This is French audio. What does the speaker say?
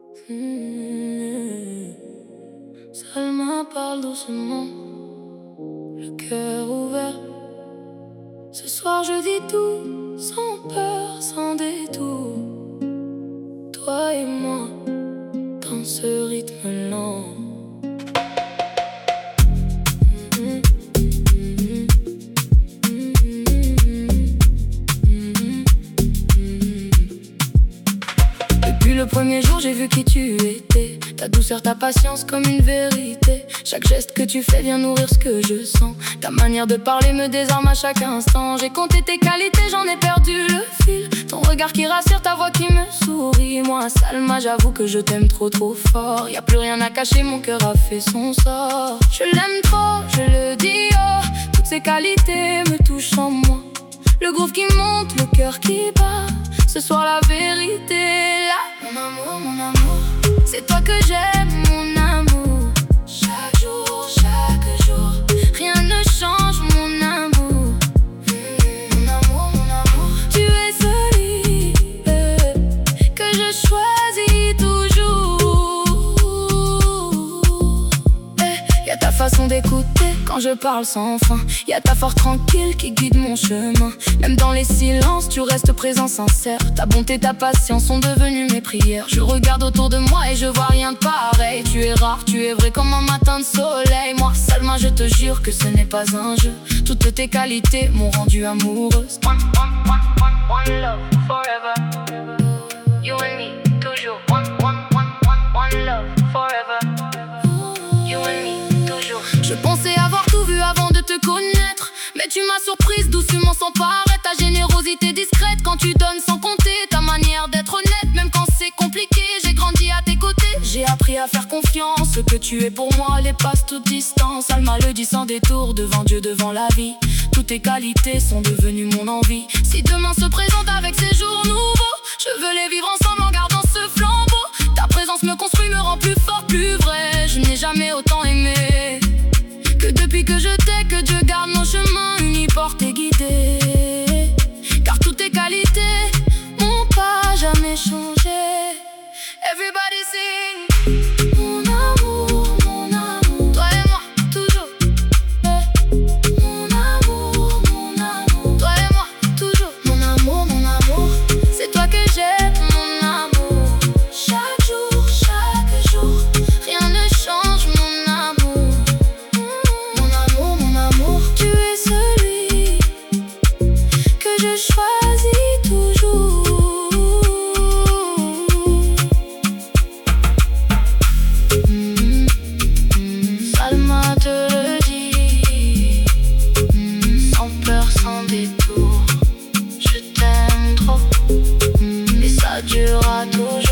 Salma parle doucement, le cœur ouvert. Ce soir je dis tout, sans peur, sans détour. Toi et moi, dans ce rythme lent. Depuis le premier jour j'ai vu qui tu étais. Ta douceur, ta patience comme une vérité. Chaque geste que tu fais vient nourrir ce que je sens. Ta manière de parler me désarme à chaque instant. J'ai compté tes qualités, j'en ai perdu le fil. Ton regard qui rassure, ta voix qui me sourit. Moi, Salma, j'avoue que je t'aime trop fort. Y'a plus rien à cacher, mon cœur a fait son sort. Je l'aime trop, je le dis, oh. Toutes ces qualités me touchent en moi. Le groove qui monte, le cœur qui bat. Ce soir la vérité, là. Mon amour, c'est toi que j'aime, mon amour. Chaque jour, rien ne change, mon amour. Mon amour, tu es celui que je choisis toujours. Y'a ta façon d'écouter quand je parle sans fin. Y'a ta force tranquille qui guide mon chemin. Même dans les silences, tu restes présent, sincère. Ta bonté, ta patience sont devenues mes prières. Je regarde autour de moi et je vois rien de pareil. Tu es rare, tu es vrai comme un matin de soleil. Moi, Salma, je te jure que ce n'est pas un jeu. Toutes tes qualités m'ont rendue amoureuse. One love forever. You and me, toujours. One love forever. You and me, toujours. Je pensais avoir tout vu avant de te connaître, mais tu m'as surprise doucement sans paraître. Ta générosité discrète quand tu donnes sans compter. Ta manière d'être honnête même quand c'est compliqué. J'ai grandi à tes côtés, j'ai appris à faire confiance. Ce que tu es pour moi dépasse toute distance. Salma le dit sans détour, devant Dieu, devant la vie. Toutes tes qualités sont devenues mon envie. Si demain se présente avec ces jours nouveaux, je veux les vivre ensemble en gardant ce flambeau. Ta présence me construit, me rend plus fort, plus vrai. Je n'ai jamais autant aimé que depuis que je t'ai, que Dieu garde nos chemins unis, portés, guidés. Car toutes tes qualités m'ont pas jamais changé. Everybody sing. Mon amour, toi et moi, toujours. Mon amour, toi et moi, toujours. Mon amour, c'est toi que j'aime, mon amour. Chaque jour, rien ne change, mon amour. Mon amour, tu es celui que je choisis toujours. Salma te le dit, sans peur, sans détour. Je t'aime trop, et ça durera toujours.